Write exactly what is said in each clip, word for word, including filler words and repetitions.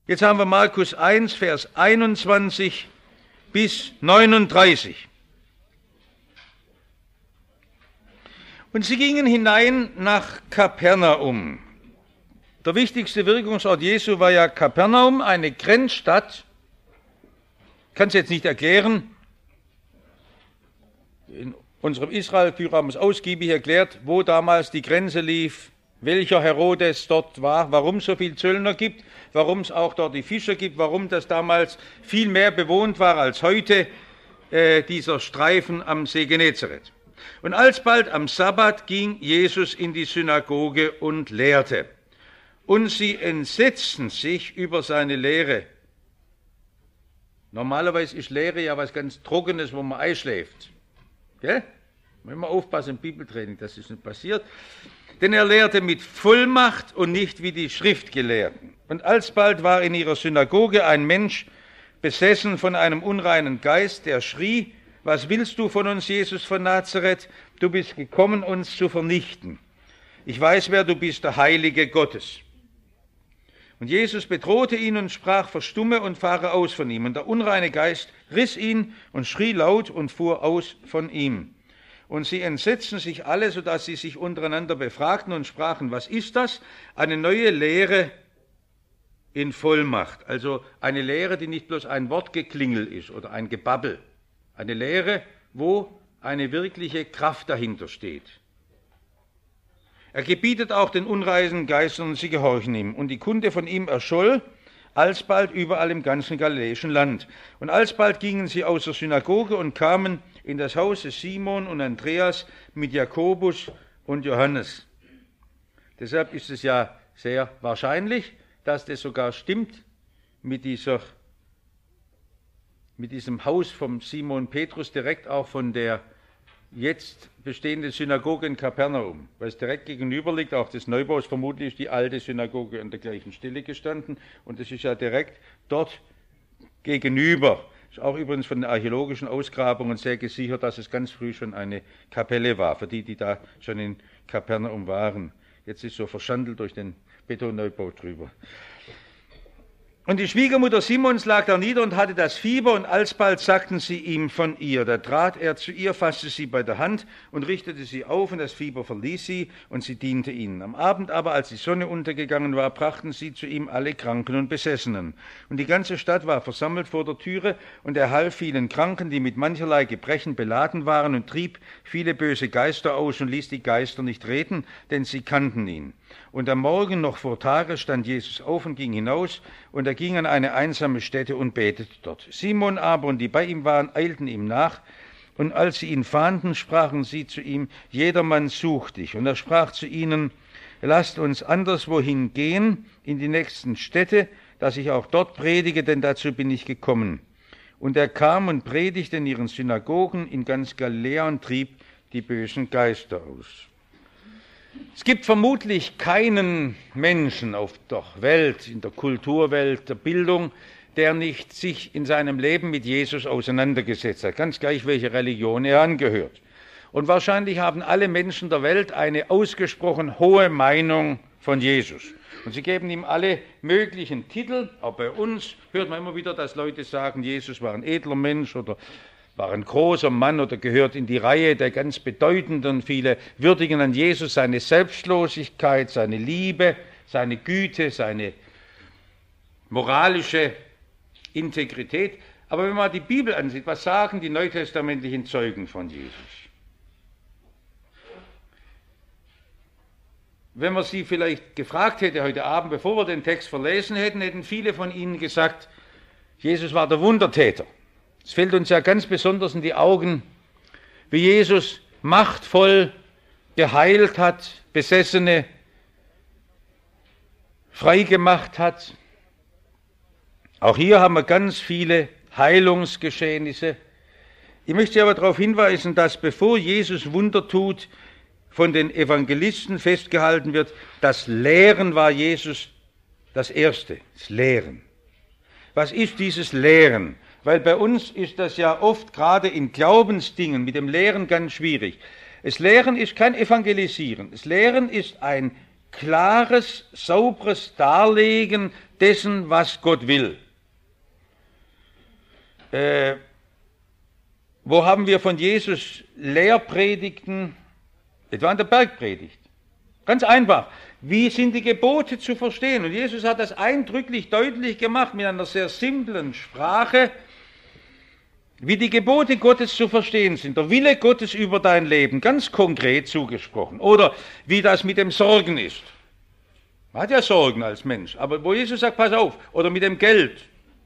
Jetzt haben wir Markus eins, Vers einundzwanzig bis neununddreißig. Und sie gingen hinein nach Kapernaum. Der wichtigste Wirkungsort Jesu war ja Kapernaum, eine Grenzstadt. Ich kann es jetzt nicht erklären. In unserem Israel-Führer haben es ausgiebig erklärt, wo damals die Grenze lief, welcher Herodes dort war, warum es so viele Zöllner gibt, warum es auch dort die Fischer gibt, warum das damals viel mehr bewohnt war als heute, äh, dieser Streifen am See Genezareth. Und alsbald am Sabbat ging Jesus in die Synagoge und lehrte. Und sie entsetzten sich über seine Lehre. Normalerweise ist Lehre ja was ganz Trockenes, wo man einschläft. Gell? Müssen wir aufpassen im Bibeltraining, dass das nicht passiert. Denn er lehrte mit Vollmacht und nicht wie die Schriftgelehrten. Und alsbald war in ihrer Synagoge ein Mensch besessen von einem unreinen Geist, der schrie: Was willst du von uns, Jesus von Nazareth? Du bist gekommen, uns zu vernichten. Ich weiß, wer du bist, der Heilige Gottes. Und Jesus bedrohte ihn und sprach: Verstumme und fahre aus von ihm. Und der unreine Geist riss ihn und schrie laut und fuhr aus von ihm. Und sie entsetzten sich alle, sodass sie sich untereinander befragten und sprachen: Was ist das? Eine neue Lehre in Vollmacht. Also eine Lehre, die nicht bloß ein Wortgeklingel ist oder ein Gebabbel. Eine Lehre, wo eine wirkliche Kraft dahinter steht. Er gebietet auch den unreinen Geistern, und sie gehorchen ihm. Und die Kunde von ihm erscholl alsbald überall im ganzen galiläischen Land. Und alsbald gingen sie aus der Synagoge und kamen in das Haus des Simon und Andreas mit Jakobus und Johannes. Deshalb ist es ja sehr wahrscheinlich, dass das sogar stimmt mit dieser, mit diesem Haus vom Simon Petrus, direkt auch von der jetzt bestehenden Synagoge in Kapernaum, weil es direkt gegenüber liegt, auch des Neubaus, vermutlich ist die alte Synagoge an der gleichen Stelle gestanden und es ist ja direkt dort gegenüber. Ist auch übrigens von den archäologischen Ausgrabungen sehr gesichert, dass es ganz früh schon eine Kapelle war, für die, die da schon in Kapernaum waren. Jetzt ist so verschandelt durch den Betonneubau drüber. Und die Schwiegermutter Simons lag da nieder und hatte das Fieber, und alsbald sagten sie ihm von ihr. Da trat er zu ihr, fasste sie bei der Hand und richtete sie auf, und das Fieber verließ sie, und sie diente ihnen. Am Abend aber, als die Sonne untergegangen war, brachten sie zu ihm alle Kranken und Besessenen. Und die ganze Stadt war versammelt vor der Türe, und er half vielen Kranken, die mit mancherlei Gebrechen beladen waren, und trieb viele böse Geister aus und ließ die Geister nicht reden, denn sie kannten ihn. Und am Morgen noch vor Tage stand Jesus auf und ging hinaus, und er ging an eine einsame Stätte und betete dort. Simon aber und die bei ihm waren, eilten ihm nach, und als sie ihn fahnden, sprachen sie zu ihm: Jedermann sucht dich. Und er sprach zu ihnen: Lasst uns anderswohin gehen, in die nächsten Städte, dass ich auch dort predige, denn dazu bin ich gekommen. Und er kam und predigte in ihren Synagogen in ganz Galiläa und trieb die bösen Geister aus. Es gibt vermutlich keinen Menschen auf der Welt, in der Kulturwelt, der Bildung, der nicht sich in seinem Leben mit Jesus auseinandergesetzt hat, ganz gleich, welche Religion er angehört. Und wahrscheinlich haben alle Menschen der Welt eine ausgesprochen hohe Meinung von Jesus. Und sie geben ihm alle möglichen Titel. Auch bei uns hört man immer wieder, dass Leute sagen, Jesus war ein edler Mensch oder war ein großer Mann oder gehört in die Reihe der ganz Bedeutenden. Viele würdigen an Jesus seine Selbstlosigkeit, seine Liebe, seine Güte, seine moralische Integrität. Aber wenn man die Bibel ansieht, was sagen die neutestamentlichen Zeugen von Jesus? Wenn man sie vielleicht gefragt hätte heute Abend, bevor wir den Text verlesen hätten, hätten viele von ihnen gesagt, Jesus war der Wundertäter. Es fällt uns ja ganz besonders in die Augen, wie Jesus machtvoll geheilt hat, Besessene freigemacht hat. Auch hier haben wir ganz viele Heilungsgeschehnisse. Ich möchte aber darauf hinweisen, dass bevor Jesus Wunder tut, von den Evangelisten festgehalten wird, das Lehren war Jesus das Erste, das Lehren. Was ist dieses Lehren? Weil bei uns ist das ja oft gerade in Glaubensdingen mit dem Lehren ganz schwierig. Das Lehren ist kein Evangelisieren. Das Lehren ist ein klares, sauberes Darlegen dessen, was Gott will. Äh, wo haben wir von Jesus Lehrpredigten, etwa in der Bergpredigt? Ganz einfach. Wie sind die Gebote zu verstehen? Und Jesus hat das eindrücklich deutlich gemacht mit einer sehr simplen Sprache, wie die Gebote Gottes zu verstehen sind, der Wille Gottes über dein Leben, ganz konkret zugesprochen. Oder wie das mit dem Sorgen ist. Man hat ja Sorgen als Mensch, aber wo Jesus sagt, pass auf, oder mit dem Geld,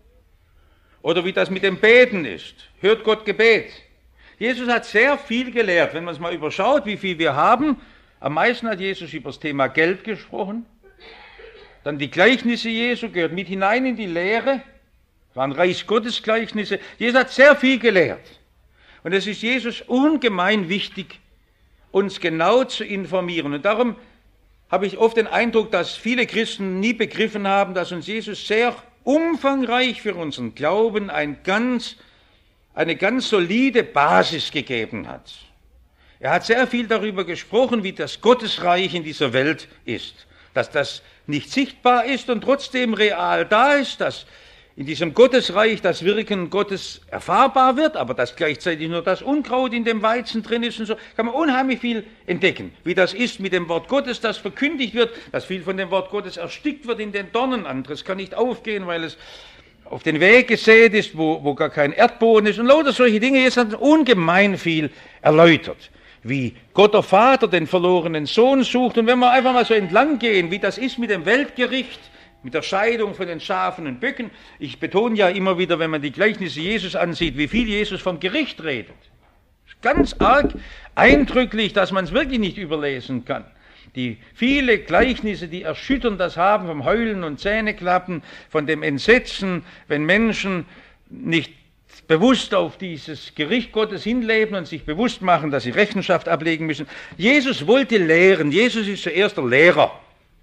oder wie das mit dem Beten ist, hört Gott Gebet. Jesus hat sehr viel gelehrt, wenn man es mal überschaut, wie viel wir haben. Am meisten hat Jesus über das Thema Geld gesprochen. Dann die Gleichnisse Jesu gehört mit hinein in die Lehre. Das waren Reichsgottesgleichnisse. Jesus hat sehr viel gelehrt. Und es ist Jesus ungemein wichtig, uns genau zu informieren. Und darum habe ich oft den Eindruck, dass viele Christen nie begriffen haben, dass uns Jesus sehr umfangreich für unseren Glauben ein ganz, eine ganz solide Basis gegeben hat. Er hat sehr viel darüber gesprochen, wie das Gottesreich in dieser Welt ist, dass das nicht sichtbar ist und trotzdem real da ist, dass in diesem Gottesreich das Wirken Gottes erfahrbar wird, aber dass gleichzeitig nur das Unkraut in dem Weizen drin ist und so, kann man unheimlich viel entdecken, wie das ist mit dem Wort Gottes, das verkündigt wird, dass viel von dem Wort Gottes erstickt wird in den Dornen, anderes kann nicht aufgehen, weil es auf den Weg gesät ist, wo, wo gar kein Erdboden ist und lauter solche Dinge. Jetzt hat er ungemein viel erläutert, wie Gott der Vater den verlorenen Sohn sucht. Und wenn wir einfach mal so entlang gehen, wie das ist mit dem Weltgericht, mit der Scheidung von den Schafen und Böcken. Ich betone ja immer wieder, wenn man die Gleichnisse Jesus ansieht, wie viel Jesus vom Gericht redet. Ganz arg eindrücklich, dass man es wirklich nicht überlesen kann. Die viele Gleichnisse, die erschüttern das haben, vom Heulen und Zähneklappen, von dem Entsetzen, wenn Menschen nicht bewusst auf dieses Gericht Gottes hinleben und sich bewusst machen, dass sie Rechenschaft ablegen müssen. Jesus wollte lehren. Jesus ist zuerst der Lehrer.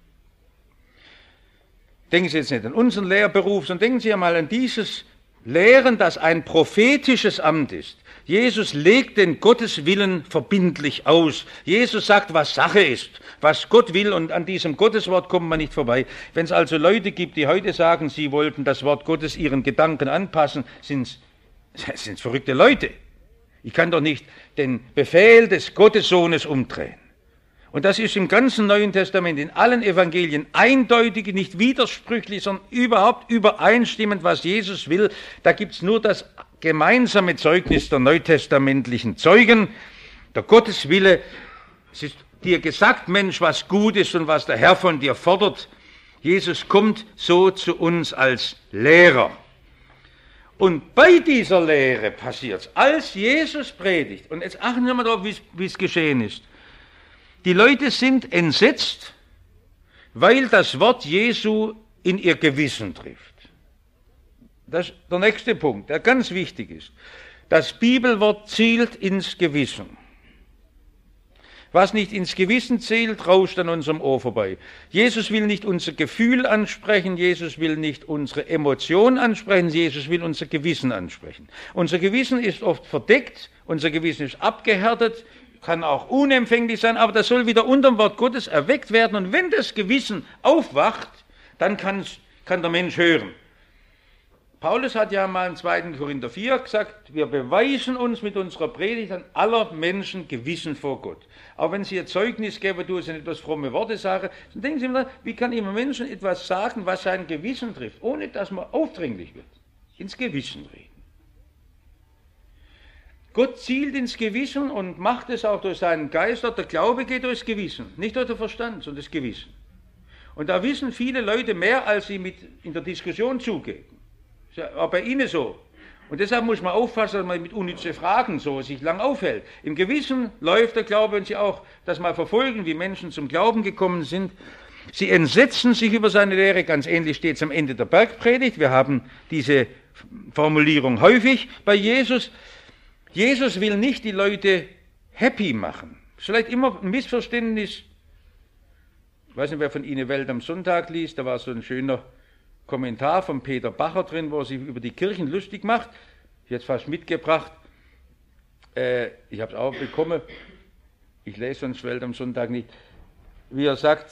Denken Sie jetzt nicht an unseren Lehrberuf, sondern denken Sie einmal an dieses Lehren, das ein prophetisches Amt ist. Jesus legt den Gotteswillen verbindlich aus. Jesus sagt, was Sache ist, was Gott will, und an diesem Gotteswort kommt man nicht vorbei. Wenn es also Leute gibt, die heute sagen, sie wollten das Wort Gottes ihren Gedanken anpassen, sind es verrückte Leute. Ich kann doch nicht den Befehl des Gottessohnes umdrehen. Und das ist im ganzen Neuen Testament, in allen Evangelien eindeutig, nicht widersprüchlich, sondern überhaupt übereinstimmend, was Jesus will. Da gibt es nur das gemeinsame Zeugnis der neutestamentlichen Zeugen. Der Gotteswille, es ist dir gesagt, Mensch, was gut ist und was der Herr von dir fordert. Jesus kommt so zu uns als Lehrer. Und bei dieser Lehre passiert es, als Jesus predigt, und jetzt achten wir mal darauf, wie es geschehen ist. Die Leute sind entsetzt, weil das Wort Jesu in ihr Gewissen trifft. Das ist der nächste Punkt, der ganz wichtig ist. Das Bibelwort zielt ins Gewissen. Was nicht ins Gewissen zielt, rauscht an unserem Ohr vorbei. Jesus will nicht unser Gefühl ansprechen, Jesus will nicht unsere Emotion ansprechen, Jesus will unser Gewissen ansprechen. Unser Gewissen ist oft verdeckt, unser Gewissen ist abgehärtet, kann auch unempfänglich sein, aber das soll wieder unter dem Wort Gottes erweckt werden. Und wenn das Gewissen aufwacht, dann kann der Mensch hören. Paulus hat ja mal in zweiten Korinther vier gesagt, wir beweisen uns mit unserer Predigt an aller Menschen Gewissen vor Gott. Auch wenn sie ihr Zeugnis geben, du es in etwas fromme Worte sagen, dann denken sie immer, wie kann immer Menschen etwas sagen, was sein Gewissen trifft, ohne dass man aufdringlich wird. Ins Gewissen reden. Gott zielt ins Gewissen und macht es auch durch seinen Geist. Der Glaube geht durchs Gewissen, nicht durch den Verstand, sondern das Gewissen. Und da wissen viele Leute mehr, als sie mit in der Diskussion zugeben. Das ist auch bei Ihnen so. Und deshalb muss man aufpassen, dass man mit unnützen Fragen so sich lang aufhält. Im Gewissen läuft der Glaube, und Sie auch das mal verfolgen, wie Menschen zum Glauben gekommen sind. Sie entsetzen sich über seine Lehre, ganz ähnlich steht es am Ende der Bergpredigt. Wir haben diese Formulierung häufig bei Jesus. Jesus will nicht die Leute happy machen. Das ist vielleicht immer ein Missverständnis. Ich weiß nicht, wer von Ihnen Welt am Sonntag liest, da war so ein schöner Kommentar von Peter Bacher drin, wo er sich über die Kirchen lustig macht. Ich habe es fast mitgebracht. Äh, ich habe es auch bekommen. Ich lese sonst Welt am Sonntag nicht. Wie er sagt,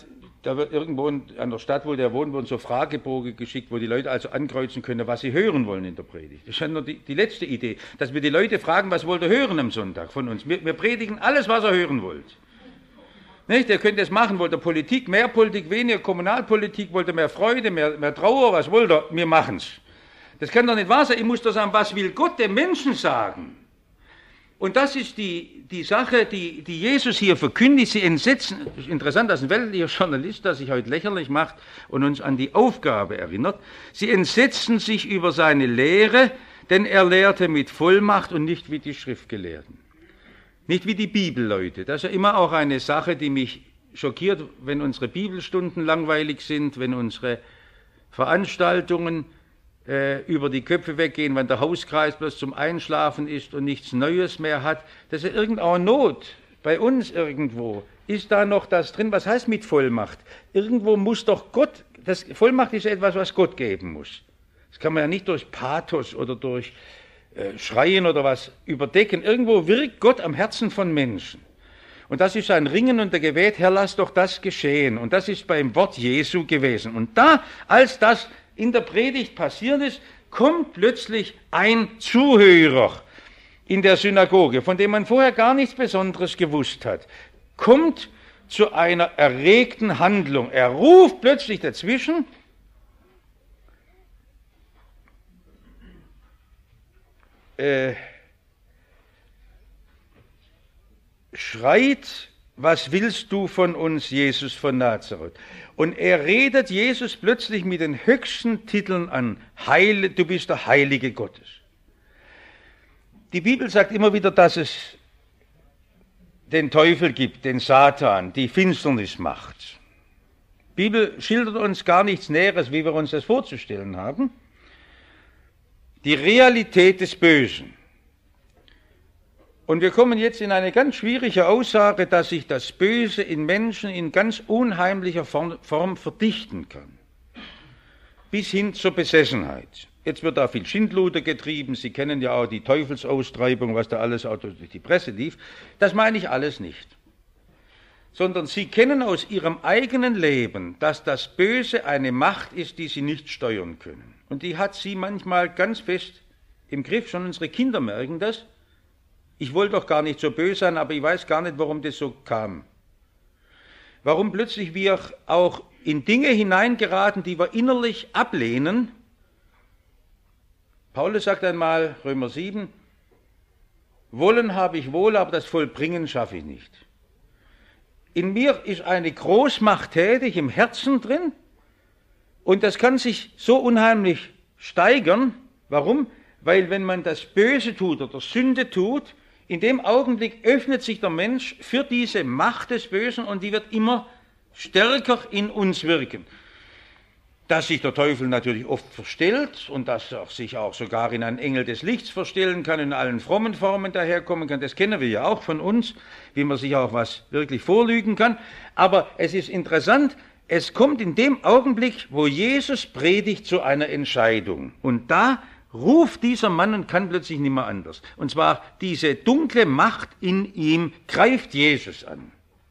da wird irgendwo in, an der Stadt, wo der wohnt, wurden so Fragebogen geschickt, wo die Leute also ankreuzen können, was sie hören wollen in der Predigt. Das ist ja nur die, die letzte Idee, dass wir die Leute fragen, was wollt ihr hören am Sonntag von uns. Wir, wir predigen alles, was ihr hören wollt. Nicht? Ihr könnt das machen, wollt ihr Politik, mehr Politik, weniger Kommunalpolitik, wollt ihr mehr Freude, mehr, mehr Trauer, was wollt ihr? Wir machen es. Das kann doch nicht wahr sein. Ich muss doch sagen, was will Gott dem Menschen sagen? Und das ist die, die Sache, die, die Jesus hier verkündigt. Sie entsetzen, interessant, dass ein weltlicher Journalist, der sich heute lächerlich macht und uns an die Aufgabe erinnert, sie entsetzen sich über seine Lehre, denn er lehrte mit Vollmacht und nicht wie die Schriftgelehrten. Nicht wie die Bibelleute. Das ist ja immer auch eine Sache, die mich schockiert, wenn unsere Bibelstunden langweilig sind, wenn unsere Veranstaltungen über die Köpfe weggehen, wenn der Hauskreis bloß zum Einschlafen ist und nichts Neues mehr hat. Das ist ja irgendeine Not. Bei uns irgendwo ist da noch das drin. Was heißt mit Vollmacht? Irgendwo muss doch Gott, das Vollmacht ist etwas, was Gott geben muss. Das kann man ja nicht durch Pathos oder durch äh, Schreien oder was überdecken. Irgendwo wirkt Gott am Herzen von Menschen. Und das ist ein Ringen und der Gebet, Herr, lass doch das geschehen. Und das ist beim Wort Jesu gewesen. Und da, als das in der Predigt passiert ist, kommt plötzlich ein Zuhörer in der Synagoge, von dem man vorher gar nichts Besonderes gewusst hat, kommt zu einer erregten Handlung. Er ruft plötzlich dazwischen, äh, schreit, was willst du von uns, Jesus von Nazareth? Und er redet Jesus plötzlich mit den höchsten Titeln an. Heil, du bist der Heilige Gottes. Die Bibel sagt immer wieder, dass es den Teufel gibt, den Satan, die Finsternis macht. Die Bibel schildert uns gar nichts Näheres, wie wir uns das vorzustellen haben. Die Realität des Bösen. Und wir kommen jetzt in eine ganz schwierige Aussage, dass sich das Böse in Menschen in ganz unheimlicher Form verdichten kann. Bis hin zur Besessenheit. Jetzt wird da viel Schindluder getrieben. Sie kennen ja auch die Teufelsaustreibung, was da alles auch durch die Presse lief. Das meine ich alles nicht. Sondern Sie kennen aus Ihrem eigenen Leben, dass das Böse eine Macht ist, die Sie nicht steuern können. Und die hat Sie manchmal ganz fest im Griff. Schon unsere Kinder merken das. Ich wollte doch gar nicht so böse sein, aber ich weiß gar nicht, warum das so kam. Warum plötzlich wir auch in Dinge hineingeraten, die wir innerlich ablehnen. Paulus sagt einmal, Römer sieben, wollen habe ich wohl, aber das Vollbringen schaffe ich nicht. In mir ist eine Großmacht tätig, im Herzen drin, und das kann sich so unheimlich steigern. Warum? Weil wenn man das Böse tut oder Sünde tut, in dem Augenblick öffnet sich der Mensch für diese Macht des Bösen und die wird immer stärker in uns wirken. Dass sich der Teufel natürlich oft verstellt und dass er sich auch sogar in einen Engel des Lichts verstellen kann, in allen frommen Formen daherkommen kann, das kennen wir ja auch von uns, wie man sich auch was wirklich vorlügen kann. Aber es ist interessant, es kommt in dem Augenblick, wo Jesus predigt, zu einer Entscheidung. Und da ruft dieser Mann und kann plötzlich nicht mehr anders. Und zwar diese dunkle Macht in ihm greift Jesus an.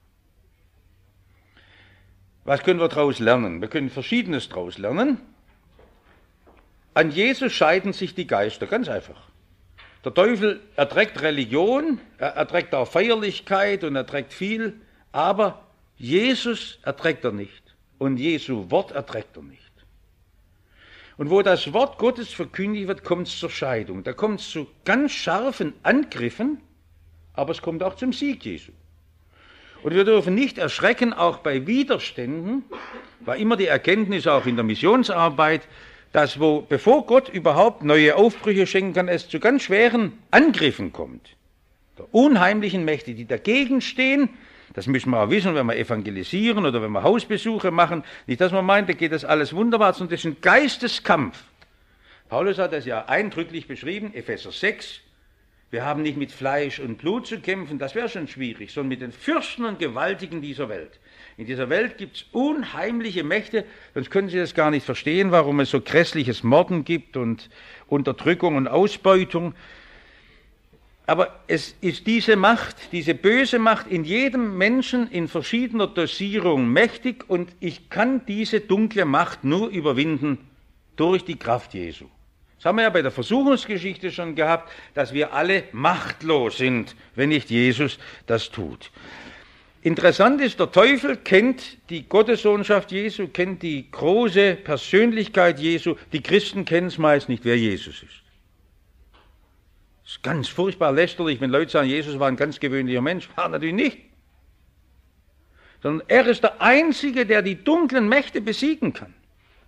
Was können wir daraus lernen? Wir können Verschiedenes daraus lernen. An Jesus scheiden sich die Geister, ganz einfach. Der Teufel erträgt Religion, er erträgt auch Feierlichkeit und erträgt viel, aber Jesus erträgt er nicht. Und Jesu Wort erträgt er nicht. Und wo das Wort Gottes verkündigt wird, kommt es zur Scheidung. Da kommt es zu ganz scharfen Angriffen, aber es kommt auch zum Sieg Jesu. Und wir dürfen nicht erschrecken, auch bei Widerständen, war immer die Erkenntnis auch in der Missionsarbeit, dass wo, bevor Gott überhaupt neue Aufbrüche schenken kann, es zu ganz schweren Angriffen kommt. Der unheimlichen Mächte, die dagegen stehen. Das müssen wir auch wissen, wenn wir evangelisieren oder wenn wir Hausbesuche machen. Nicht, dass man meint, da geht das alles wunderbar, sondern das ist ein Geisteskampf. Paulus hat das ja eindrücklich beschrieben, Epheser sechs. Wir haben nicht mit Fleisch und Blut zu kämpfen, das wäre schon schwierig, sondern mit den Fürsten und Gewaltigen dieser Welt. In dieser Welt gibt es unheimliche Mächte, sonst können Sie das gar nicht verstehen, warum es so grässliches Morden gibt und Unterdrückung und Ausbeutung. Aber es ist diese Macht, diese böse Macht in jedem Menschen in verschiedener Dosierung mächtig und ich kann diese dunkle Macht nur überwinden durch die Kraft Jesu. Das haben wir ja bei der Versuchungsgeschichte schon gehabt, dass wir alle machtlos sind, wenn nicht Jesus das tut. Interessant ist, der Teufel kennt die Gottessohnschaft Jesu, kennt die große Persönlichkeit Jesu, die Christen kennen es meist nicht, wer Jesus ist. Es ist ganz furchtbar lästerlich, wenn Leute sagen, Jesus war ein ganz gewöhnlicher Mensch. War natürlich nicht. Sondern er ist der Einzige, der die dunklen Mächte besiegen kann.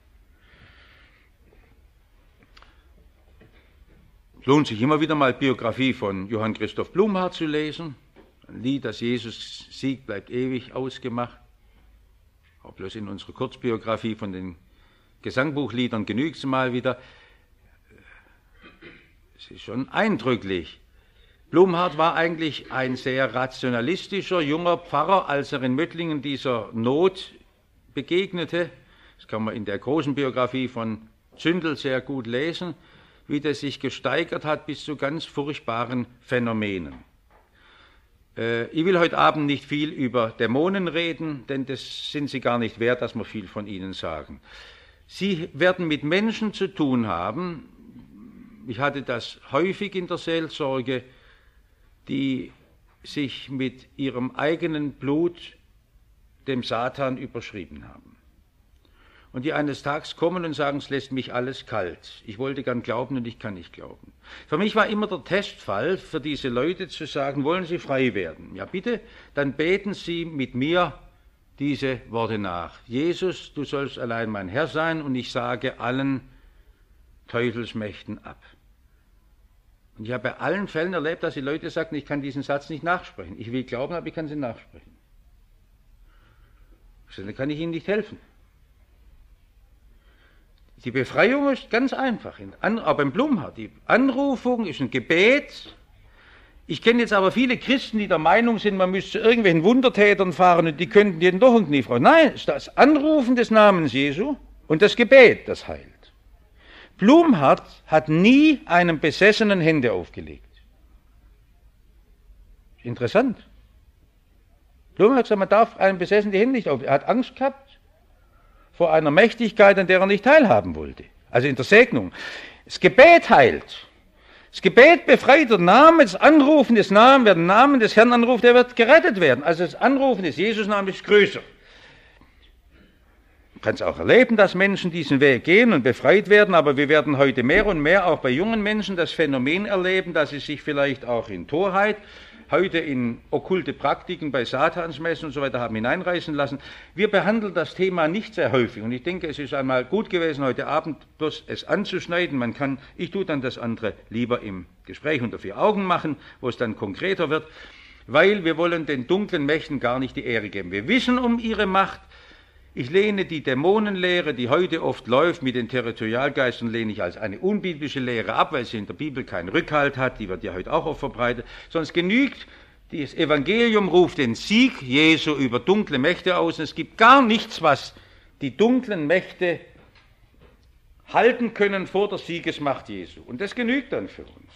Es lohnt sich immer wieder mal Biografie von Johann Christoph Blumhardt zu lesen. Ein Lied, das Jesus siegt, bleibt ewig ausgemacht. Auch bloß in unserer Kurzbiografie von den Gesangbuchliedern genügt es mal wieder. Es ist schon eindrücklich. Blumhardt war eigentlich ein sehr rationalistischer, junger Pfarrer, als er in Möttlingen dieser Not begegnete. Das kann man in der großen Biografie von Zündel sehr gut lesen, wie das sich gesteigert hat bis zu ganz furchtbaren Phänomenen. Äh, ich will heute Abend nicht viel über Dämonen reden, denn das sind sie gar nicht wert, dass wir viel von ihnen sagen. Sie werden mit Menschen zu tun haben, ich hatte das häufig in der Seelsorge, die sich mit ihrem eigenen Blut dem Satan überschrieben haben. Und die eines Tages kommen und sagen, es lässt mich alles kalt. Ich wollte gern glauben und ich kann nicht glauben. Für mich war immer der Testfall für diese Leute zu sagen, wollen Sie frei werden? Ja bitte, dann beten Sie mit mir diese Worte nach. Jesus, du sollst allein mein Herr sein und ich sage allen Teufelsmächten ab. Und ich habe bei allen Fällen erlebt, dass die Leute sagten, ich kann diesen Satz nicht nachsprechen. Ich will glauben, aber ich kann sie nachsprechen. Dann kann ich ihnen nicht helfen. Die Befreiung ist ganz einfach, aber im Blumhardt. Die Anrufung ist ein Gebet. Ich kenne jetzt aber viele Christen, die der Meinung sind, man müsste zu irgendwelchen Wundertätern fahren und die könnten jeden doch ein Knie fragen. Nein, es ist das Anrufen des Namens Jesu und das Gebet, das heilt. Blumhardt hat nie einem Besessenen Hände aufgelegt. Interessant. Blumhardt hat gesagt, man darf einem Besessenen die Hände nicht auflegen. Er hat Angst gehabt vor einer Mächtigkeit, an der er nicht teilhaben wollte. Also in der Segnung. Das Gebet heilt. Das Gebet befreit der Name, das Anrufen des Namens, wer den Namen des Herrn anruft, der wird gerettet werden. Also das Anrufen des Jesus-Namens ist größer. Man kann es auch erleben, dass Menschen diesen Weg gehen und befreit werden, aber wir werden heute mehr und mehr auch bei jungen Menschen das Phänomen erleben, dass sie sich vielleicht auch in Torheit, heute in okkulte Praktiken bei Satansmessen und so weiter haben hineinreißen lassen. Wir behandeln das Thema nicht sehr häufig und ich denke, es ist einmal gut gewesen, heute Abend bloß es anzuschneiden. Man kann, ich tue dann das andere lieber im Gespräch unter vier Augen machen, wo es dann konkreter wird, weil wir wollen den dunklen Mächten gar nicht die Ehre geben. Wir wissen um ihre Macht. Ich lehne die Dämonenlehre, die heute oft läuft mit den Territorialgeistern, lehne ich als eine unbiblische Lehre ab, weil sie in der Bibel keinen Rückhalt hat, die wird ja heute auch oft verbreitet. Sonst genügt, das Evangelium ruft den Sieg Jesu über dunkle Mächte aus und es gibt gar nichts, was die dunklen Mächte halten können vor der Siegesmacht Jesu. Und das genügt dann für uns.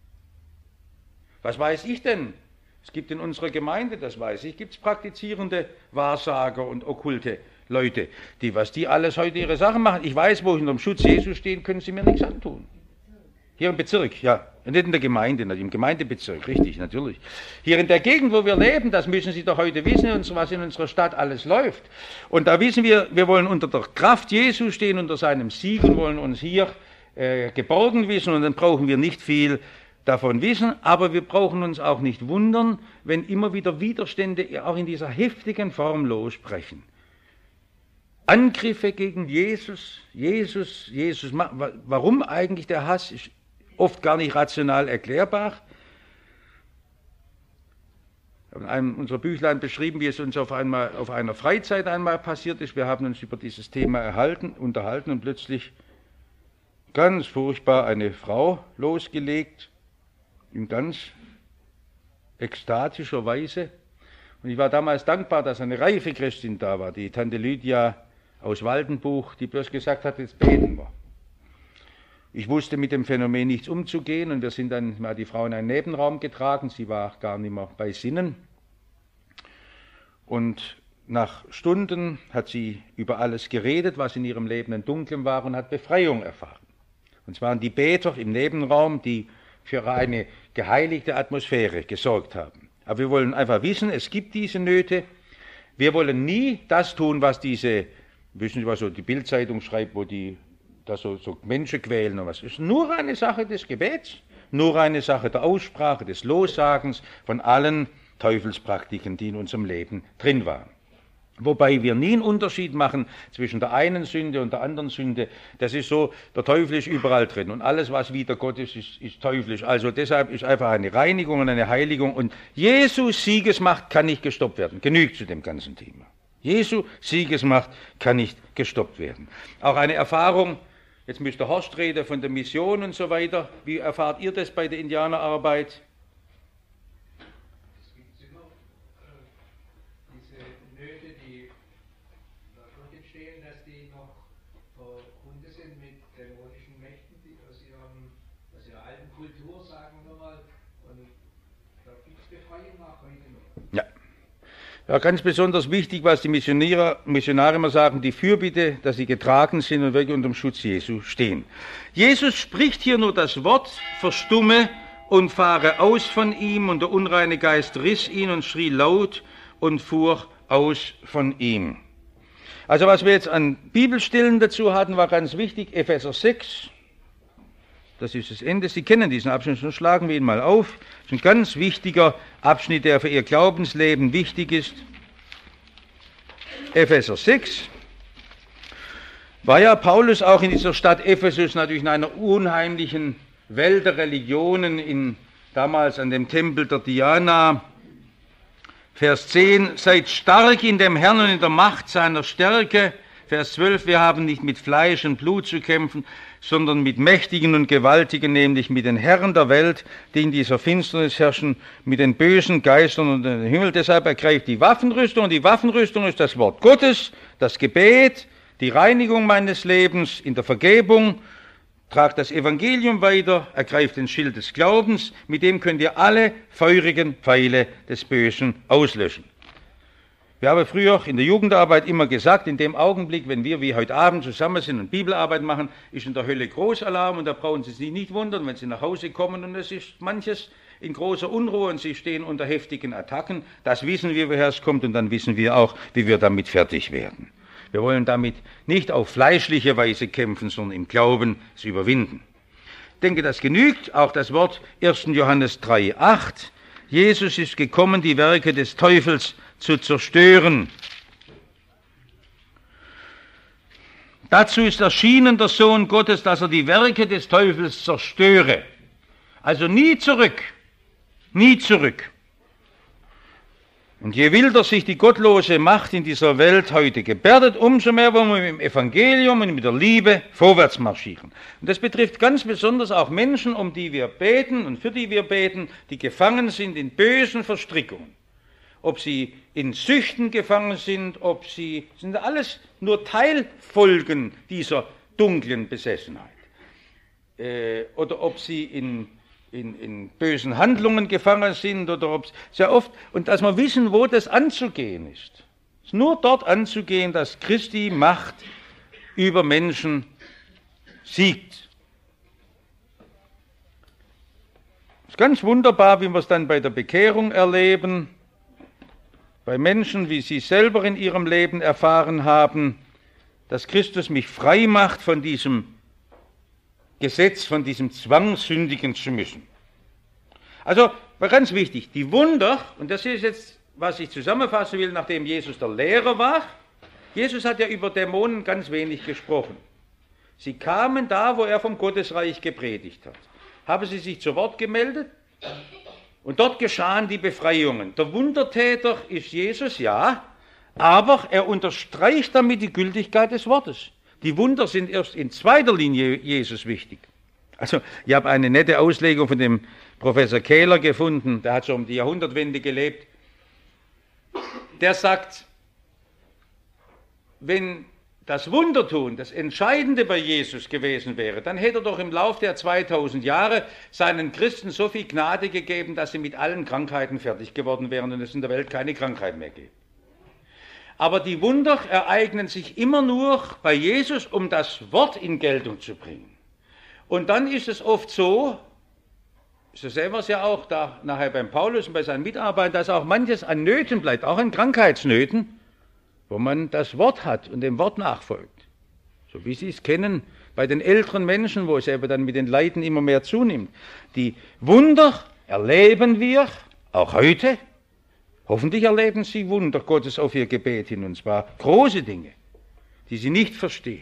Was weiß ich denn? Es gibt in unserer Gemeinde, das weiß ich, gibt es praktizierende Wahrsager und okkulte Leute, die, was die alles heute ihre Sachen machen. Ich weiß, wo ich unter dem Schutz Jesu stehen, können sie mir nichts antun. Hier im Bezirk, ja, nicht in der Gemeinde, nicht im Gemeindebezirk, richtig, natürlich. Hier in der Gegend, wo wir leben, das müssen Sie doch heute wissen, was in unserer Stadt alles läuft. Und da wissen wir, wir wollen unter der Kraft Jesu stehen, unter seinem Sieg und wollen uns hier äh, geborgen wissen und dann brauchen wir nicht viel davon wissen, aber wir brauchen uns auch nicht wundern, wenn immer wieder Widerstände auch in dieser heftigen Form losbrechen. Angriffe gegen Jesus, Jesus, Jesus, warum eigentlich der Hass, ist oft gar nicht rational erklärbar. Ich habe in einem unserer Büchlein beschrieben, wie es uns auf, einmal, auf einer Freizeit einmal passiert ist. Wir haben uns über dieses Thema erhalten, unterhalten und plötzlich ganz furchtbar eine Frau losgelegt, in ganz ekstatischer Weise. Und ich war damals dankbar, dass eine reife Christin da war, die Tante Lydia aus Waldenbuch, die bloß gesagt hat, jetzt beten wir. Ich wusste mit dem Phänomen nichts umzugehen und wir sind dann mal die Frau in einen Nebenraum getragen. Sie war gar nicht mehr bei Sinnen. Und nach Stunden hat sie über alles geredet, was in ihrem Leben in Dunkelem war, und hat Befreiung erfahren. Und es waren die Beter im Nebenraum, die für eine geheiligte Atmosphäre gesorgt haben. Aber wir wollen einfach wissen, es gibt diese Nöte. Wir wollen nie das tun, was diese, wissen Sie, was so die Bild-Zeitung schreibt, wo die da so, so Menschen quälen und was. Es ist nur eine Sache des Gebets, nur eine Sache der Aussprache, des Lossagens von allen Teufelspraktiken, die in unserem Leben drin waren. Wobei wir nie einen Unterschied machen zwischen der einen Sünde und der anderen Sünde. Das ist so, der Teufel ist überall drin und alles, was wider Gott ist, ist, ist teuflisch. Also deshalb ist einfach eine Reinigung und eine Heiligung. Und Jesu Siegesmacht kann nicht gestoppt werden. Genügt zu dem ganzen Thema. Jesu Siegesmacht kann nicht gestoppt werden. Auch eine Erfahrung, jetzt müsste Horst reden von der Mission und so weiter. Wie erfahrt ihr das bei der Indianerarbeit? Ja, ganz besonders wichtig, was die Missionare, Missionare immer sagen, die Fürbitte, dass sie getragen sind und wirklich unter dem Schutz Jesu stehen. Jesus spricht hier nur das Wort, verstumme und fahre aus von ihm, und der unreine Geist riss ihn und schrie laut und fuhr aus von ihm. Also was wir jetzt an Bibelstellen dazu hatten, war ganz wichtig, Epheser sechs, das ist das Ende. Sie kennen diesen Abschnitt, so schlagen wir ihn mal auf. Das ist ein ganz wichtiger Abschnitt, der für Ihr Glaubensleben wichtig ist. Epheser sechs. War ja Paulus auch in dieser Stadt Ephesus natürlich in einer unheimlichen Welt der Religionen, in, damals an dem Tempel der Diana. Vers zehn, seid stark in dem Herrn und in der Macht seiner Stärke. Vers zwölf, wir haben nicht mit Fleisch und Blut zu kämpfen, sondern mit Mächtigen und Gewaltigen, nämlich mit den Herren der Welt, die in dieser Finsternis herrschen, mit den bösen Geistern und den Himmel. Deshalb ergreift die Waffenrüstung, und die Waffenrüstung ist das Wort Gottes, das Gebet, die Reinigung meines Lebens in der Vergebung, tragt das Evangelium weiter, ergreift den Schild des Glaubens, mit dem könnt ihr alle feurigen Pfeile des Bösen auslöschen. Wir haben früher in der Jugendarbeit immer gesagt, in dem Augenblick, wenn wir wie heute Abend zusammen sind und Bibelarbeit machen, ist in der Hölle Großalarm, und da brauchen Sie sich nicht wundern, wenn Sie nach Hause kommen und es ist manches in großer Unruhe und Sie stehen unter heftigen Attacken. Das wissen wir, woher es kommt, und dann wissen wir auch, wie wir damit fertig werden. Wir wollen damit nicht auf fleischliche Weise kämpfen, sondern im Glauben es überwinden. Ich denke, das genügt, auch das Wort erster Johannes drei acht. Jesus ist gekommen, die Werke des Teufels zu zerstören. Dazu ist erschienen der Sohn Gottes, dass er die Werke des Teufels zerstöre. Also nie zurück, nie zurück. Und je wilder sich die gottlose Macht in dieser Welt heute gebärdet, umso mehr wollen wir mit dem Evangelium und mit der Liebe vorwärts marschieren. Und das betrifft ganz besonders auch Menschen, um die wir beten und für die wir beten, die gefangen sind in bösen Verstrickungen. Ob sie in Süchten gefangen sind, ob sie, sind alles nur Teilfolgen dieser dunklen Besessenheit. Äh, oder ob sie in, in, in bösen Handlungen gefangen sind, oder ob sehr oft, und dass wir wissen, wo das anzugehen ist. Es ist nur dort anzugehen, dass Christi Macht über Menschen siegt. Es ist ganz wunderbar, wie wir es dann bei der Bekehrung erleben, bei Menschen, wie sie selber in ihrem Leben erfahren haben, dass Christus mich frei macht von diesem Gesetz, von diesem Zwang, sündigen zu müssen. Also, war ganz wichtig, die Wunder, und das ist jetzt, was ich zusammenfassen will, nachdem Jesus der Lehrer war. Jesus hat ja über Dämonen ganz wenig gesprochen. Sie kamen da, wo er vom Gottesreich gepredigt hat. Haben sie sich zu Wort gemeldet? Und dort geschahen die Befreiungen. Der Wundertäter ist Jesus, ja, aber er unterstreicht damit die Gültigkeit des Wortes. Die Wunder sind erst in zweiter Linie Jesus wichtig. Also, ich habe eine nette Auslegung von dem Professor Kehler gefunden, der hat so um die Jahrhundertwende gelebt. Der sagt, wenn das Wundertun das Entscheidende bei Jesus gewesen wäre, dann hätte er doch im Lauf der zweitausend Jahre seinen Christen so viel Gnade gegeben, dass sie mit allen Krankheiten fertig geworden wären und es in der Welt keine Krankheit mehr gibt. Aber die Wunder ereignen sich immer nur bei Jesus, um das Wort in Geltung zu bringen. Und dann ist es oft so, so sehen wir es ja auch da nachher beim Paulus und bei seinen Mitarbeitern, dass auch manches an Nöten bleibt, auch an Krankheitsnöten, wo man das Wort hat und dem Wort nachfolgt. So wie Sie es kennen bei den älteren Menschen, wo es eben dann mit den Leiden immer mehr zunimmt. Die Wunder erleben wir auch heute. Hoffentlich erleben Sie Wunder Gottes auf Ihr Gebet hin, und zwar große Dinge, die Sie nicht verstehen.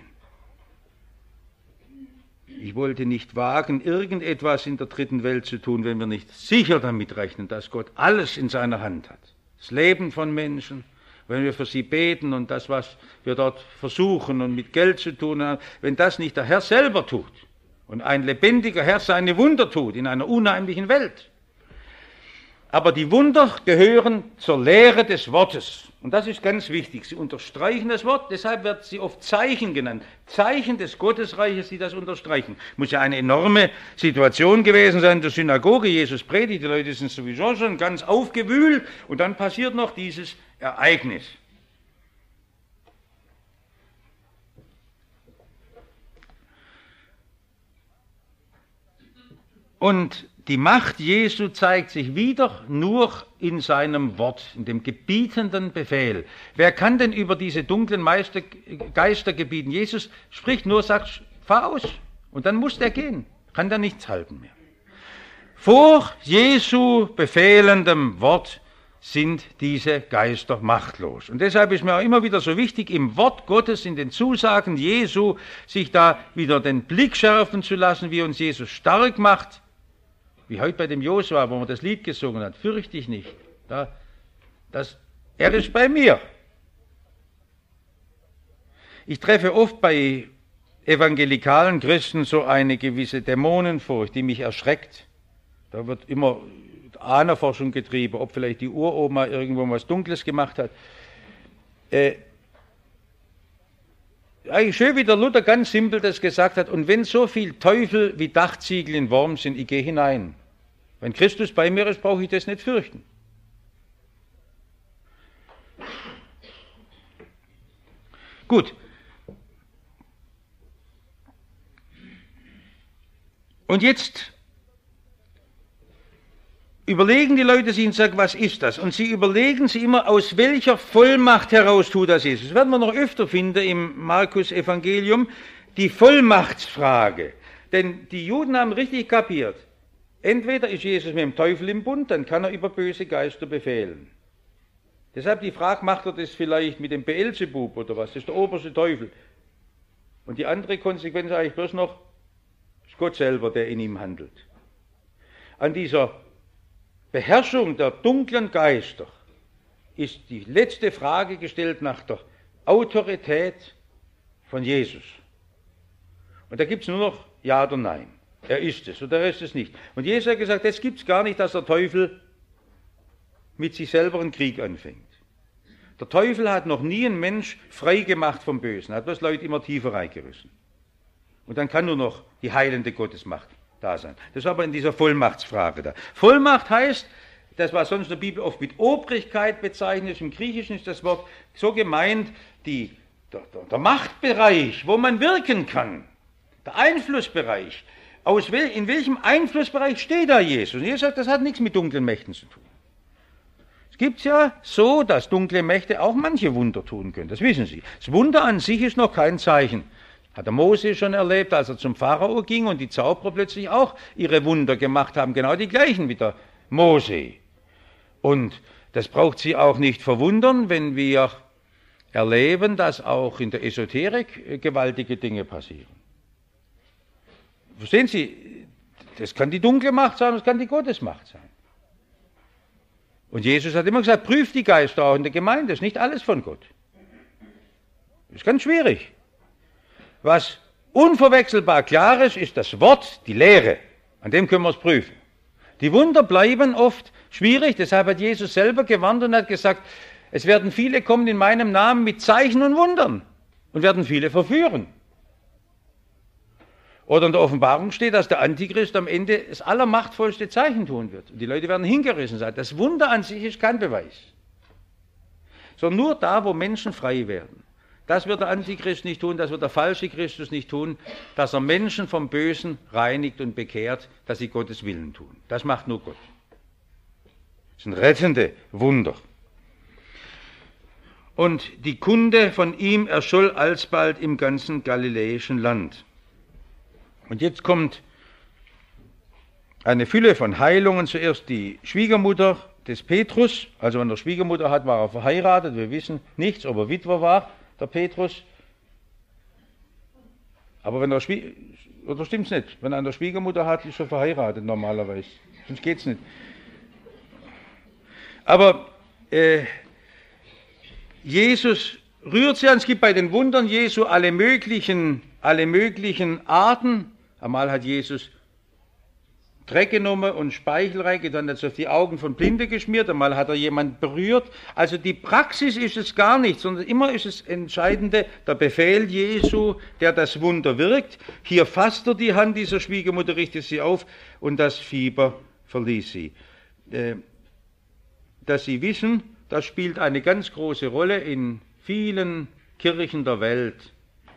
Ich wollte nicht wagen, irgendetwas in der dritten Welt zu tun, wenn wir nicht sicher damit rechnen, dass Gott alles in seiner Hand hat. Das Leben von Menschen, wenn wir für sie beten und das, was wir dort versuchen und mit Geld zu tun haben, wenn das nicht der Herr selber tut und ein lebendiger Herr seine Wunder tut in einer unheimlichen Welt. Aber die Wunder gehören zur Lehre des Wortes. Und das ist ganz wichtig. Sie unterstreichen das Wort, deshalb wird sie oft Zeichen genannt. Zeichen des Gottesreiches, die das unterstreichen. Muss ja eine enorme Situation gewesen sein in der Synagoge. Jesus predigt, die Leute sind sowieso schon ganz aufgewühlt und dann passiert noch dieses Ereignis. Und die Macht Jesu zeigt sich wieder nur in seinem Wort, in dem gebietenden Befehl. Wer kann denn über diese dunklen Meister, Geister gebieten? Jesus spricht nur, sagt, fahr aus. Und dann muss der gehen. Kann da nichts halten mehr. Vor Jesu befehlendem Wort sind diese Geister machtlos. Und deshalb ist mir auch immer wieder so wichtig, im Wort Gottes, in den Zusagen Jesu, sich da wieder den Blick schärfen zu lassen, wie uns Jesus stark macht. Wie heute bei dem Josua, wo man das Lied gesungen hat, fürchte ich nicht. Da, das, er ist bei mir. Ich treffe oft bei evangelikalen Christen so eine gewisse Dämonenfurcht, die mich erschreckt. Da wird immer Ahnerforschung getrieben, ob vielleicht die Uroma irgendwo was Dunkles gemacht hat. Äh, Eigentlich schön, wie der Luther ganz simpel das gesagt hat, und wenn so viel Teufel wie Dachziegel in Worms sind, ich gehe hinein. Wenn Christus bei mir ist, brauche ich das nicht fürchten. Gut. Und jetzt überlegen die Leute sich und sagen, was ist das? Und sie überlegen sich immer, aus welcher Vollmacht heraus tut das Jesus. Das werden wir noch öfter finden im Markus-Evangelium, die Vollmachtsfrage. Denn die Juden haben richtig kapiert, entweder ist Jesus mit dem Teufel im Bund, dann kann er über böse Geister befehlen. Deshalb die Frage, macht er das vielleicht mit dem Beelzebub oder was? Das ist der oberste Teufel. Und die andere Konsequenz ist eigentlich bloß noch, ist Gott selber, der in ihm handelt. An dieser Beherrschung der dunklen Geister ist die letzte Frage gestellt nach der Autorität von Jesus. Und da gibt es nur noch Ja oder Nein. Er ist es oder er ist es nicht. Und Jesus hat gesagt, es gibt es gar nicht, dass der Teufel mit sich selber einen Krieg anfängt. Der Teufel hat noch nie einen Mensch frei gemacht vom Bösen, hat bloß Leute immer tiefer reingerissen. Und dann kann nur noch die heilende Gottesmacht da sein. Das ist aber in dieser Vollmachtsfrage da. Vollmacht heißt, das was sonst in der Bibel oft mit Obrigkeit bezeichnet ist, im Griechischen ist das Wort so gemeint, die, der, der, der Machtbereich, wo man wirken kann, der Einflussbereich. Aus wel, in welchem Einflussbereich steht da Jesus? Und Jesus sagt, das hat nichts mit dunklen Mächten zu tun. Es gibt ja so, dass dunkle Mächte auch manche Wunder tun können, das wissen Sie. Das Wunder an sich ist noch kein Zeichen. Hat der Mose schon erlebt, als er zum Pharao ging und die Zauberer plötzlich auch ihre Wunder gemacht haben, genau die gleichen wie der Mose. Und das braucht Sie auch nicht verwundern, wenn wir erleben, dass auch in der Esoterik gewaltige Dinge passieren. Verstehen Sie, das kann die dunkle Macht sein, das kann die Gottesmacht sein. Und Jesus hat immer gesagt, prüft die Geister auch in der Gemeinde, das ist nicht alles von Gott. Das ist ganz schwierig. Was unverwechselbar klar ist, ist das Wort, die Lehre. An dem können wir es prüfen. Die Wunder bleiben oft schwierig, deshalb hat Jesus selber gewarnt und hat gesagt, es werden viele kommen in meinem Namen mit Zeichen und Wundern. und werden viele verführen. Oder in der Offenbarung steht, dass der Antichrist am Ende das allermachtvollste Zeichen tun wird. Und die Leute werden hingerissen sein. Das Wunder an sich ist kein Beweis. Sondern nur da, wo Menschen frei werden. Das wird der Antichrist nicht tun, das wird der falsche Christus nicht tun, dass er Menschen vom Bösen reinigt und bekehrt, dass sie Gottes Willen tun. Das macht nur Gott. Das sind rettende Wunder. Und die Kunde von ihm erscholl alsbald im ganzen galiläischen Land. Und jetzt kommt eine Fülle von Heilungen. Zuerst die Schwiegermutter des Petrus. Also wenn er Schwiegermutter hat, war er verheiratet. Wir wissen nichts, ob er Witwer war, der Petrus. Aber wenn er Schwie- oder stimmt's nicht? Wenn er eine Schwiegermutter hat, ist er verheiratet normalerweise. Sonst geht's nicht. Aber äh, Jesus rührt sie an. Es gibt bei den Wundern Jesu alle möglichen, alle möglichen Arten. Einmal hat Jesus Dreck genommen und Speichel reingetan, hat es auf die Augen von Blinde geschmiert, einmal hat er jemand berührt. Also die Praxis ist es gar nicht, sondern immer ist es Entscheidende, der Befehl Jesu, der das Wunder wirkt. Hier fasst er die Hand dieser Schwiegermutter, richtet sie auf und das Fieber verließ sie. Dass Sie wissen, das spielt eine ganz große Rolle in vielen Kirchen der Welt.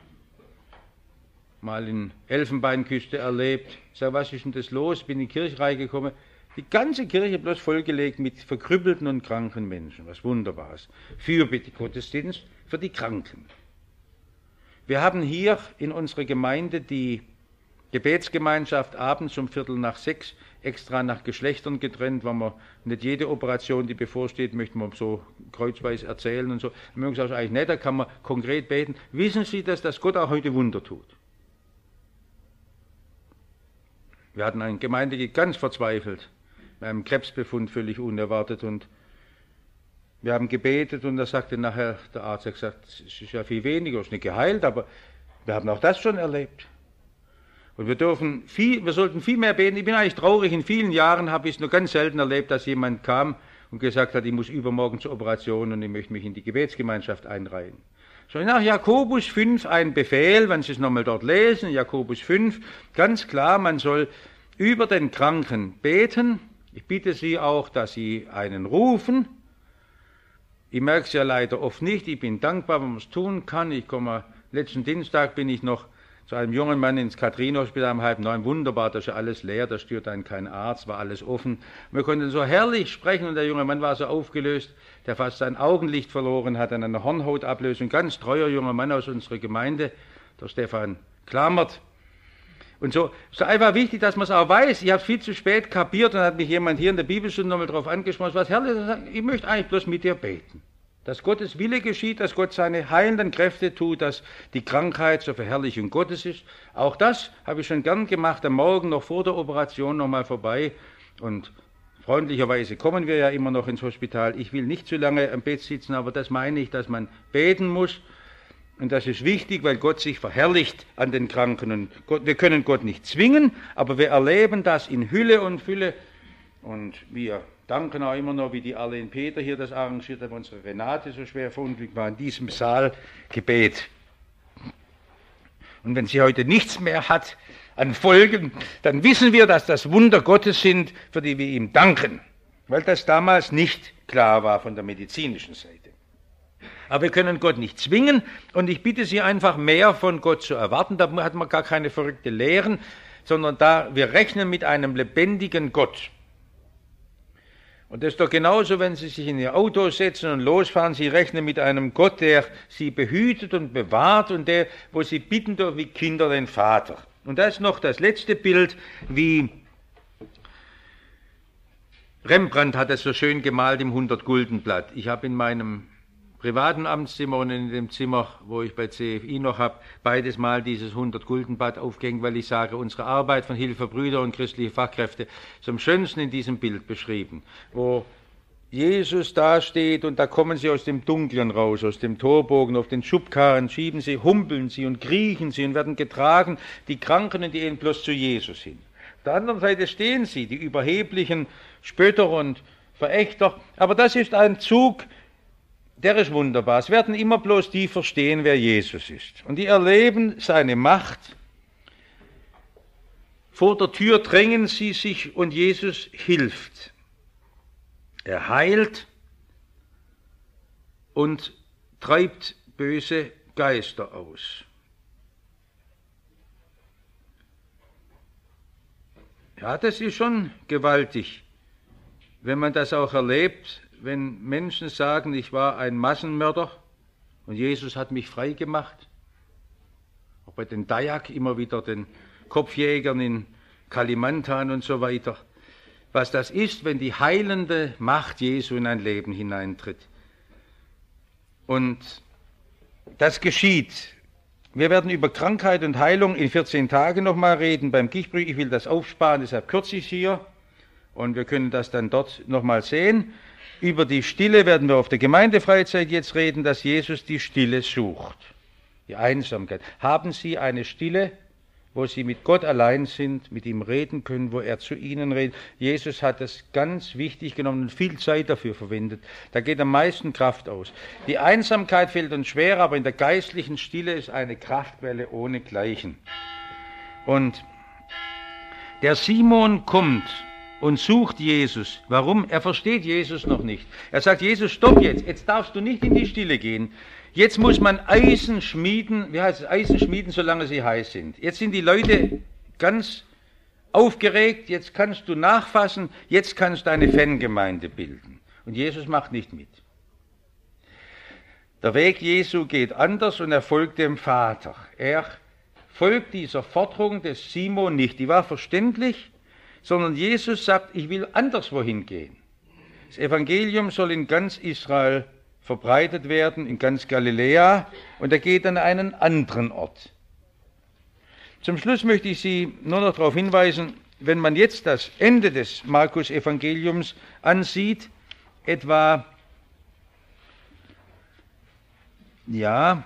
Mal in Elfenbeinküste erlebt. Ich sage, was ist denn das los? Bin in die Kirche reingekommen. Die ganze Kirche bloß vollgelegt mit verkrüppelten und kranken Menschen. Was Wunderbares. Fürbitte Gottesdienst für die Kranken. Wir haben hier in unserer Gemeinde die Gebetsgemeinschaft abends um Viertel nach sechs extra nach Geschlechtern getrennt, weil man nicht jede Operation, die bevorsteht, möchte man so kreuzweise erzählen und so. Wir mögen es eigentlich nicht, da kann man konkret beten. Wissen Sie, dass das Gott auch heute Wunder tut? Wir hatten eine Gemeinde, die ganz verzweifelt, mit einem Krebsbefund völlig unerwartet, und wir haben gebetet und da sagte nachher der Arzt, hat gesagt, es ist ja viel weniger, es ist nicht geheilt, aber wir haben auch das schon erlebt. Und wir dürfen viel, wir sollten viel mehr beten. Ich bin eigentlich traurig, in vielen Jahren habe ich es nur ganz selten erlebt, dass jemand kam und gesagt hat, ich muss übermorgen zur Operation und ich möchte mich in die Gebetsgemeinschaft einreihen. So, nach Jakobus fünf ein Befehl, wenn Sie es nochmal dort lesen, Jakobus fünf, ganz klar, man soll über den Kranken beten. Ich bitte Sie auch, dass Sie einen rufen. Ich merke es ja leider oft nicht. Ich bin dankbar, wenn man es tun kann. Ich komme, letzten Dienstag bin ich noch zu einem jungen Mann ins Katrin-Hospital um halb neun. Wunderbar, da ist ja alles leer, da stört einen kein Arzt, war alles offen. Wir konnten so herrlich sprechen und der junge Mann war so aufgelöst, der fast sein Augenlicht verloren hat an einer Hornhautablösung. Ganz treuer junger Mann aus unserer Gemeinde, der Stefan Klammert. Und so ist einfach wichtig, dass man es auch weiß. Ich habe es viel zu spät kapiert und hat mich jemand hier in der Bibelstunde nochmal darauf angesprochen. Was herrlich, ich möchte eigentlich bloß mit dir beten. Dass Gottes Wille geschieht, dass Gott seine heilenden Kräfte tut, dass die Krankheit zur Verherrlichung Gottes ist. Auch das habe ich schon gern gemacht, am Morgen noch vor der Operation nochmal vorbei. Und freundlicherweise kommen wir ja immer noch ins Hospital. Ich will nicht zu lange am Bett sitzen, aber das meine ich, dass man beten muss. Und das ist wichtig, weil Gott sich verherrlicht an den Kranken. Und Gott, wir können Gott nicht zwingen, aber wir erleben das in Hülle und Fülle. Und wir danken auch immer noch, wie die Arlene Peter hier das arrangiert hat, unsere Renate so schwer verunglückt war, in diesem Saal Gebet. Und wenn sie heute nichts mehr hat an Folgen, dann wissen wir, dass das Wunder Gottes sind, für die wir ihm danken, weil das damals nicht klar war von der medizinischen Seite. Aber wir können Gott nicht zwingen, und ich bitte Sie einfach, mehr von Gott zu erwarten. Da hat man gar keine verrückte Lehren, sondern da wir rechnen mit einem lebendigen Gott. Und das ist doch genauso, wenn Sie sich in Ihr Auto setzen und losfahren, Sie rechnen mit einem Gott, der Sie behütet und bewahrt und der, wo Sie bitten dürfen wie Kinder den Vater. Und da ist noch das letzte Bild, wie Rembrandt hat es so schön gemalt im hundert-Gulden-Blatt. Ich habe in meinem privaten Amtszimmer und in dem Zimmer, wo ich bei C F I noch habe, beides Mal dieses hundert-Gulden-Blatt aufgehängt, weil ich sage, unsere Arbeit von Hilfe Brüder und christliche Fachkräfte ist am schönsten in diesem Bild beschrieben, wo Jesus dasteht und da kommen sie aus dem Dunklen raus, aus dem Torbogen, auf den Schubkarren, schieben sie, humpeln sie und kriechen sie und werden getragen, die Kranken und die gehen bloß zu Jesus hin. Auf der anderen Seite stehen sie, die überheblichen Spötter und Verächter, aber das ist ein Zug, der ist wunderbar. Es werden immer bloß die verstehen, wer Jesus ist. Und die erleben seine Macht. Vor der Tür drängen sie sich und Jesus hilft. Er heilt und treibt böse Geister aus. Ja, das ist schon gewaltig, wenn man das auch erlebt, wenn Menschen sagen, ich war ein Massenmörder und Jesus hat mich frei gemacht. Auch bei den Dayak immer wieder, den Kopfjägern in Kalimantan und so weiter. Was das ist, wenn die heilende Macht Jesu in ein Leben hineintritt. Und das geschieht. Wir werden über Krankheit und Heilung in vierzehn Tagen nochmal reden beim Gichtbrüch. Ich will das aufsparen, deshalb kürze ich es hier. Und wir können das dann dort nochmal sehen. Über die Stille werden wir auf der Gemeindefreizeit jetzt reden, dass Jesus die Stille sucht. Die Einsamkeit. Haben Sie eine Stille, wo Sie mit Gott allein sind, mit ihm reden können, wo er zu Ihnen redet? Jesus hat das ganz wichtig genommen und viel Zeit dafür verwendet. Da geht am meisten Kraft aus. Die Einsamkeit fällt uns schwer, aber in der geistlichen Stille ist eine Kraftquelle ohnegleichen. Und der Simon kommt und sucht Jesus. Warum? Er versteht Jesus noch nicht. Er sagt, Jesus, stopp jetzt, jetzt darfst du nicht in die Stille gehen. Jetzt muss man Eisen schmieden, wie heißt es, Eisen schmieden, solange sie heiß sind. Jetzt sind die Leute ganz aufgeregt, jetzt kannst du nachfassen, jetzt kannst du eine Fangemeinde bilden. Und Jesus macht nicht mit. Der Weg Jesu geht anders und er folgt dem Vater. Er folgt dieser Forderung des Simon nicht, die war verständlich, sondern Jesus sagt, ich will anderswohin gehen. Das Evangelium soll in ganz Israel verbreitet werden, in ganz Galiläa, und er geht an einen anderen Ort. Zum Schluss möchte ich Sie nur noch darauf hinweisen, wenn man jetzt das Ende des Markus-Evangeliums ansieht, etwa, ja,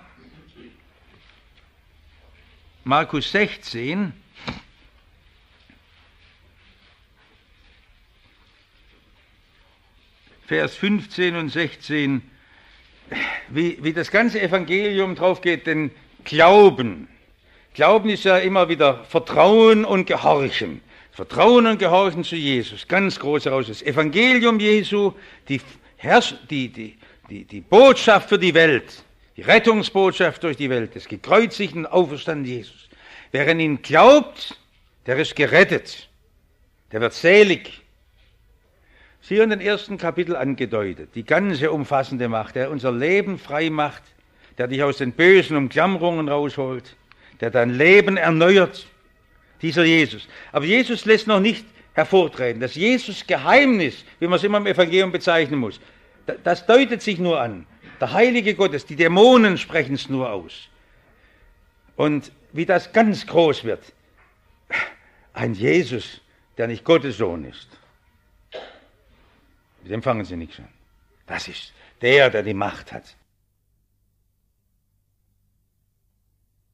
Markus sechzehn, Vers fünfzehn und sechzehn, wie, wie das ganze Evangelium drauf geht, den Glauben. Glauben ist ja immer wieder Vertrauen und Gehorchen. Vertrauen und Gehorchen zu Jesus, ganz groß heraus. Das Evangelium Jesu, die, Herrsch, die, die, die, die Botschaft für die Welt, die Rettungsbotschaft durch die Welt, des gekreuzigten, auferstandenen Jesus. Wer an ihn glaubt, der ist gerettet, der wird selig. Sie haben in den ersten Kapitel angedeutet, die ganze umfassende Macht, der unser Leben frei macht, der dich aus den bösen Umklammerungen rausholt, der dein Leben erneuert, dieser Jesus. Aber Jesus lässt noch nicht hervortreten. Das Jesus-Geheimnis, wie man es immer im Evangelium bezeichnen muss, das deutet sich nur an. Der Heilige Gottes, die Dämonen sprechen es nur aus. Und wie das ganz groß wird, ein Jesus, der nicht Gottes Sohn ist. Mit dem fangen Sie nichts an. Das ist der, der die Macht hat.